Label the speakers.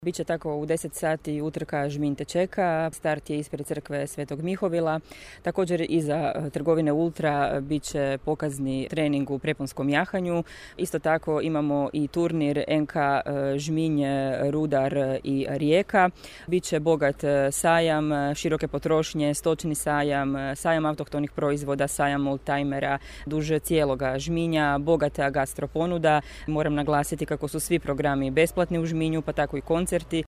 Speaker 1: Biće tako u 10 sati utrka Žminj te čeka, start je ispred crkve Svetog Mihovila. Također iza trgovine Ultra bit će pokazni trening u preponskom jahanju. Isto tako imamo i turnir NK Žminj, Rudar i Rijeka. Biće bogat sajam široke potrošnje, stočni sajam, sajam autohtonih proizvoda, sajam oldtimera, duž cijeloga Žminja, bogata gastroponuda. Moram naglasiti kako su svi programi besplatni u Žminju, pa tako i koncerti.